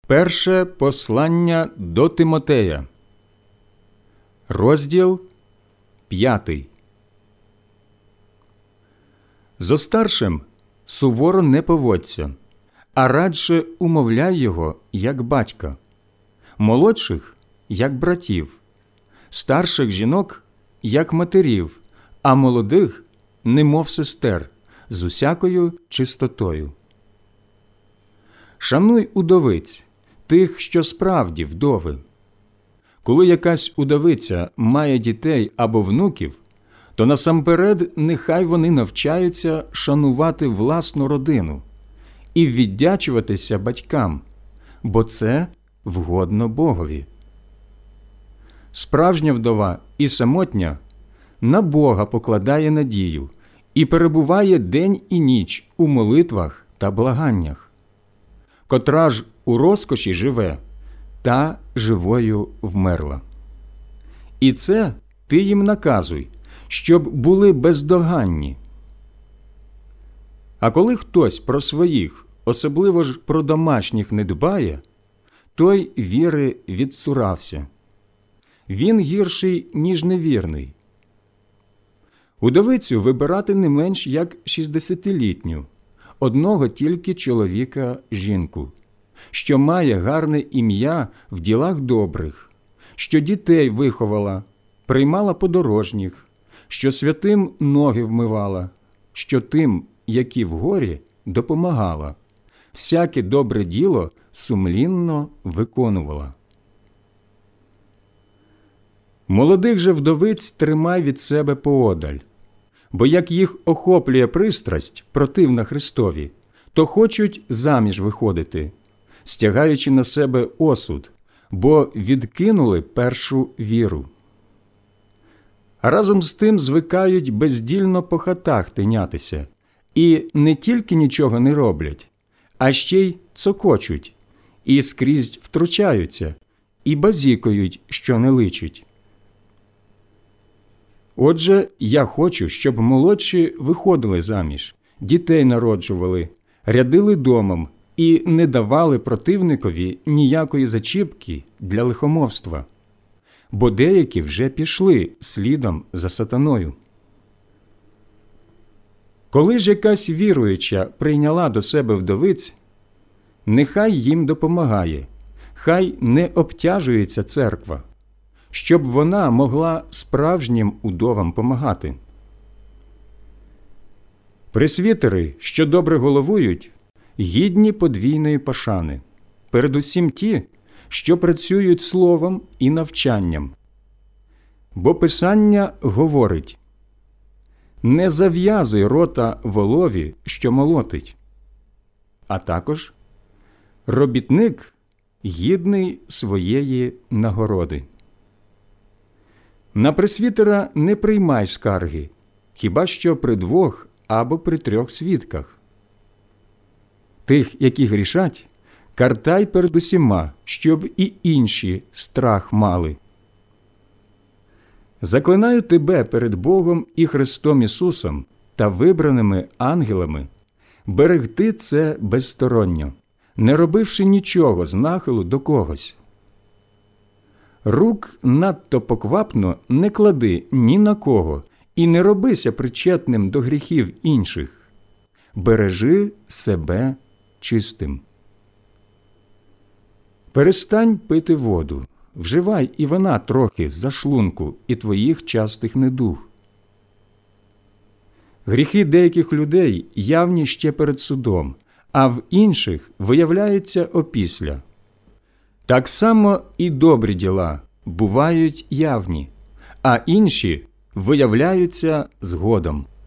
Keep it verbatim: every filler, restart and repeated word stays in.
Перше послання до Тимотея, розділ п'ятий. Зо старшим суворо не поводься, а радше умовляй його, як батька, молодших, як братів, старших жінок, як матерів, а молодих, немов сестер, з усякою чистотою. Шануй удовиць, тих, що справді вдови. Коли якась удовиця має дітей або внуків, то насамперед нехай вони навчаються шанувати власну родину і віддячуватися батькам, бо це вгодно Богові. Справжня вдова і самотня на Бога покладає надію і перебуває день і ніч у молитвах та благаннях. Котра ж у розкоші живе, та живою вмерла. І це ти їм наказуй, щоб були бездоганні. А коли хтось про своїх, особливо ж про домашніх, не дбає, той віри відсурався. Він гірший, ніж невірний. Удовицю вибирати не менш як шістдесятилітню, одного тільки чоловіка жінку, що має гарне ім'я в ділах добрих, що дітей виховала, приймала подорожніх, що святим ноги вмивала, що тим, які в горі, допомагала, всяке добре діло сумлінно виконувала. Молодих же вдовиць тримай від себе поодаль, бо як їх охоплює пристрасть, противна Христові, то хочуть заміж виходити, стягаючи на себе осуд, бо відкинули першу віру. А разом з тим звикають бездільно по хатах тинятися, і не тільки нічого не роблять, а ще й цокочуть, і скрізь втручаються, і базікають, що не личить. Отже, я хочу, щоб молодші виходили заміж, дітей народжували, рядили домом і не давали противникові ніякої зачіпки для лихомовства, бо деякі вже пішли слідом за сатаною. Коли ж якась віруюча прийняла до себе вдовиць, нехай їм допомагає, хай не обтяжується церква, щоб вона могла справжнім удовам помагати. Пресвітери, що добре головують, гідні подвійної пошани, передусім ті, що працюють словом і навчанням. Бо Писання говорить: «Не зав'язуй рота волові, що молотить», а також «Робітник гідний своєї нагороди». На пресвітера не приймай скарги, хіба що при двох або при трьох свідках. Тих, які грішать, картай перед усіма, щоб і інші страх мали. Заклинаю тебе перед Богом і Христом Ісусом та вибраними ангелами берегти це безсторонньо, не робивши нічого з нахилу до когось. Рук надто поквапно не клади ні на кого і не робися причетним до гріхів інших. Бережи себе чистим. Перестань пити воду, вживай і вина трохи з-за шлунку і твоїх частих недуг. Гріхи деяких людей явні ще перед судом, а в інших виявляються опісля. Так само і добрі діла бувають явні, а інші виявляються згодом.